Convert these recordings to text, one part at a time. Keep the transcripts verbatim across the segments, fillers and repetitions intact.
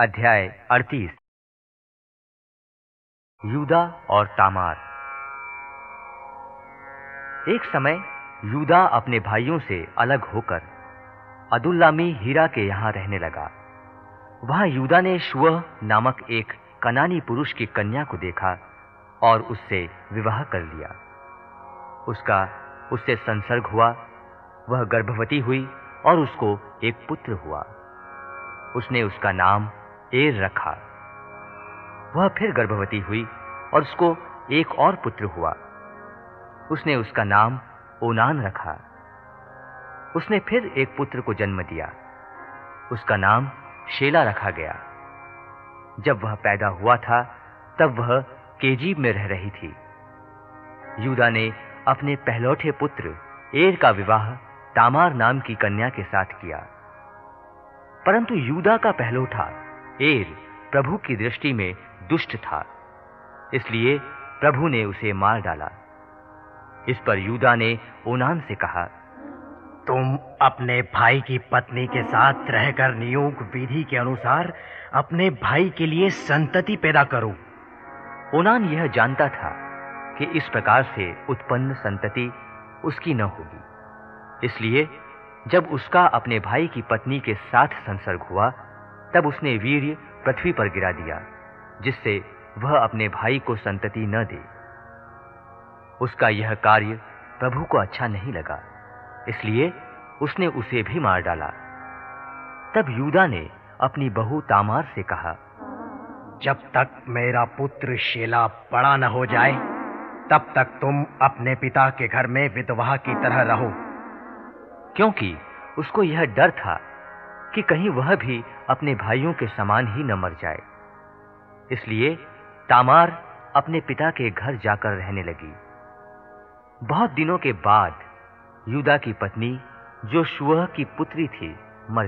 अध्याय अड़तीस। यूदा और तामार। एक समय यूदा अपने भाइयों से अलग होकर अदुल्लामी हीरा के यहां रहने लगा। वहां यूदा ने शुअह नामक एक कनानी पुरुष की कन्या को देखा और उससे विवाह कर लिया। उसका उससे संसर्ग हुआ, वह गर्भवती हुई और उसको एक पुत्र हुआ। उसने उसका नाम एर रखा। वह फिर गर्भवती हुई और उसको एक और पुत्र हुआ। उसने उसका नाम ओनान रखा। उसने फिर एक पुत्र को जन्म दिया। उसका नाम शेला रखा गया। जब वह पैदा हुआ था तब वह केजीब में रह रही थी। यूदा ने अपने पहलौठे पुत्र एर का विवाह तामार नाम की कन्या के साथ किया। परंतु यूदा का पहलौठा एर प्रभु की दृष्टि में दुष्ट था, इसलिए प्रभु ने उसे मार डाला। इस पर यूदा ने ओनान से कहा, तुम अपने भाई की पत्नी के साथ रहकर नियोग विधि के अनुसार अपने भाई के लिए संतति पैदा करो। ओनान यह जानता था कि इस प्रकार से उत्पन्न संतति उसकी न होगी, इसलिए जब उसका अपने भाई की पत्नी के साथ संसर्ग हुआ तब उसने वीर्य पृथ्वी पर गिरा दिया, जिससे वह अपने भाई को संतति न दे। उसका यह कार्य प्रभु को अच्छा नहीं लगा, इसलिए उसने उसे भी मार डाला। तब यूदा ने अपनी बहू तामार से कहा, जब तक मेरा पुत्र शेला बड़ा न हो जाए तब तक तुम अपने पिता के घर में विधवा की तरह रहो। क्योंकि उसको यह डर था कि कहीं वह भी अपने भाइयों के समान ही न मर जाए। इसलिए तामार अपने पिता के घर जाकर रहने लगी। बहुत दिनों के बाद यूदा की पत्नी, जो शुअह की पुत्री थी, मर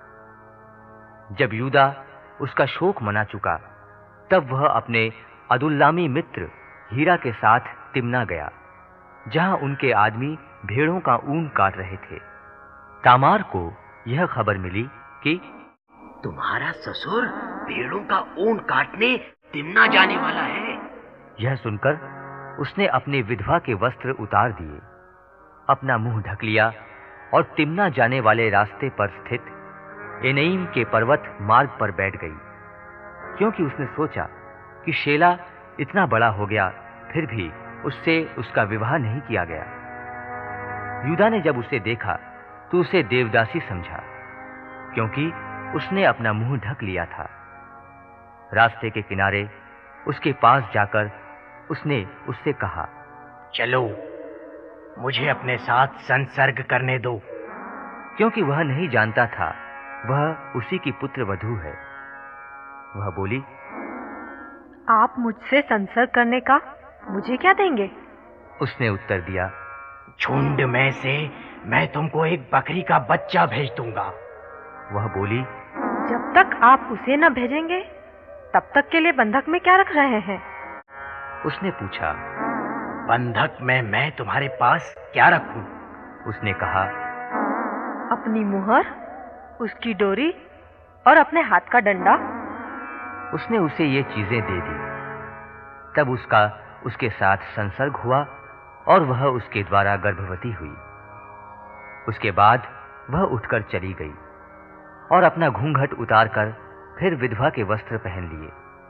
गई। जब यूदा उसका शोक मना चुका तब वह अपने अदुल्लामी मित्र हीरा के साथ तिम्ना गया, जहां उनके आदमी भेड़ों का ऊन काट रहे थे। तामार को यह खबर मिली कि तुम्हारा ससुर भेड़ों का ऊन काटने तिम्ना जाने वाला है। यह सुनकर उसने अपने विधवा के वस्त्र उतार दिए, अपना मुंह ढक लिया और तिम्ना जाने वाले रास्ते पर स्थित एनईम के पर्वत मार्ग पर बैठ गई, क्योंकि उसने सोचा कि शेला इतना बड़ा हो गया फिर भी उससे उसका विवाह नहीं किया गया। यूदा ने जब उसे देखा तो उसे देवदासी समझा, क्योंकि उसने अपना मुंह ढक लिया था। रास्ते के किनारे उसके पास जाकर उसने उससे कहा, चलो मुझे अपने साथ संसर्ग करने दो। क्योंकि वह नहीं जानता था वह उसी की पुत्र वधू है। वह बोली, आप मुझसे संसर्ग करने का मुझे क्या देंगे? उसने उत्तर दिया, झुंड में से मैं तुमको एक बकरी का बच्चा भेज दूंगा। वह बोली, जब तक आप उसे न भेजेंगे तब तक के लिए बंधक में क्या रख रहे हैं? उसने पूछा, बंधक में मैं तुम्हारे पास क्या रखूं? उसने कहा, अपनी मुहर, उसकी डोरी और अपने हाथ का डंडा। उसने उसे ये चीजें दे दी। तब उसका उसके साथ संसर्ग हुआ और वह उसके द्वारा गर्भवती हुई। उसके बाद वह उठकर चली गई और अपना घूंघट उतारकर फिर विधवा के वस्त्र पहन लिए।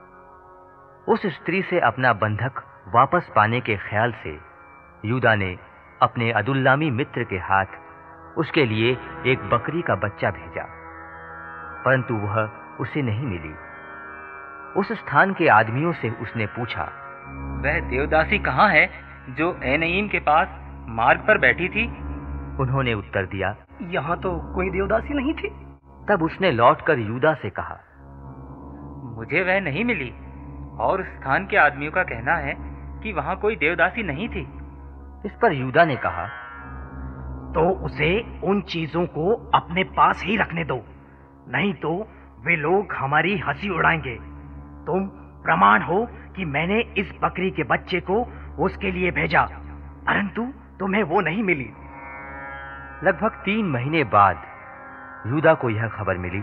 उस स्त्री से अपना बंधक वापस पाने के ख्याल से यूदा ने अपने अदुल्लामी मित्र के हाथ उसके लिए एक बकरी का बच्चा भेजा, परंतु वह उसे नहीं मिली। उस स्थान के आदमियों से उसने पूछा, वह देवदासी कहाँ है जो एनईम के पास मार्ग पर बैठी थी? उन्होंने उत्तर दिया, यहाँ तो कोई देवदासी नहीं थी। तब उसने लौटकर यूदा से कहा, मुझे वह नहीं मिली और स्थान के आदमियों का कहना है कि वहाँ कोई देवदासी नहीं थी। इस पर यूदा ने कहा, तो उसे उन चीजों को अपने पास ही रखने दो, नहीं तो वे लोग हमारी हंसी उड़ाएंगे। तुम प्रमाण हो कि मैंने इस बकरी के बच्चे को उसके लिए भेजा, परंतु तुम्हें वो नहीं मिली। लगभग तीन महीने बाद यूदा को यह खबर मिली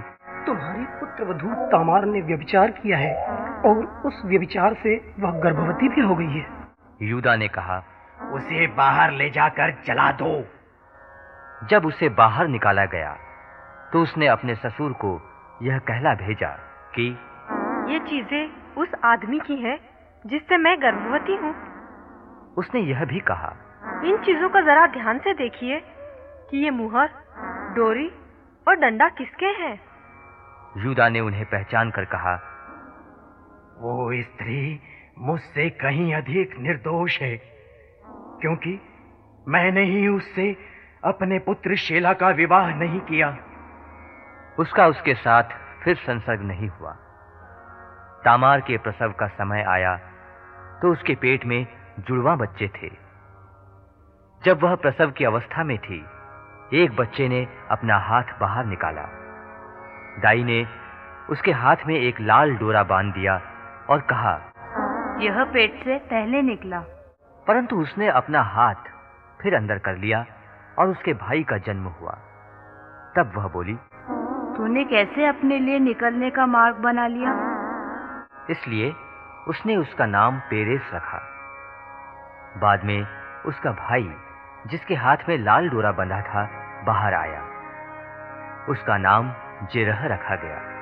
तुम्हारी पुत्रवधू तामार ने व्यभिचार किया है और उस व्यभिचार से वह गर्भवती भी हो गई है। यूदा ने कहा, उसे बाहर ले जाकर जला दो। जब उसे बाहर निकाला गया तो उसने अपने ससुर को यह कहला भेजा कि ये चीजें उस आदमी की हैं जिससे मैं गर्भवती हूँ। उसने यह भी कहा, इन चीजों का जरा ध्यान से देखिए कि ये मुहर, डोरी और डंडा किसके हैं। यूदा ने उन्हें पहचान कर कहा, वो स्त्री मुझसे कहीं अधिक निर्दोष है, क्योंकि मैंने ही उससे अपने पुत्र शेला का विवाह नहीं किया। उसका उसके साथ फिर संसर्ग नहीं हुआ। तामार के प्रसव का समय आया तो उसके पेट में जुड़वा बच्चे थे। जब वह प्रसव की अवस्था में थी, एक बच्चे ने अपना हाथ बाहर निकाला। दाई ने उसके हाथ में एक लाल डोरा बांध दिया और कहा, यह पेट से पहले निकला। परंतु उसने अपना हाथ फिर अंदर कर लिया और उसके भाई का जन्म हुआ। तब वह बोली, तूने कैसे अपने लिए निकलने का मार्ग बना लिया? इसलिए उसने उसका नाम पेरेस रखा। बाद में उसका भाई, जिसके हाथ में लाल डोरा बंधा था, बाहर आया। उसका नाम जेरह रखा गया।